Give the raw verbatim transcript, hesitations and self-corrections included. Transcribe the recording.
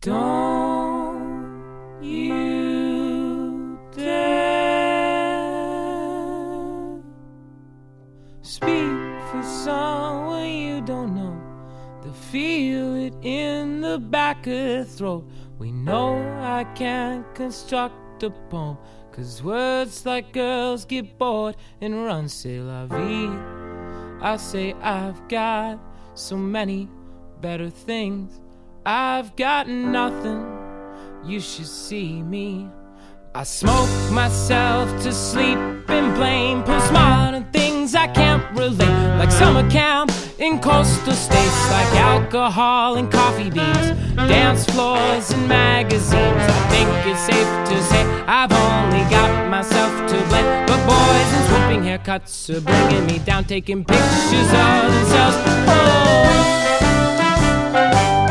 Don't you dare speak for someone you don't know. To feel it in the back of the throat. We know I can't construct a poem, 'cause words like girls get bored and run. C'est la vie. I say I've got so many better things. I've got nothing, you should see me. I smoke myself to sleep and blame postmodern things I can't relate. Like summer camp in coastal states, like alcohol and coffee beans, dance floors and magazines. I think it's safe to say I've only got myself to blame. But boys in swooping haircuts are bringing me down, taking pictures of themselves. Oh.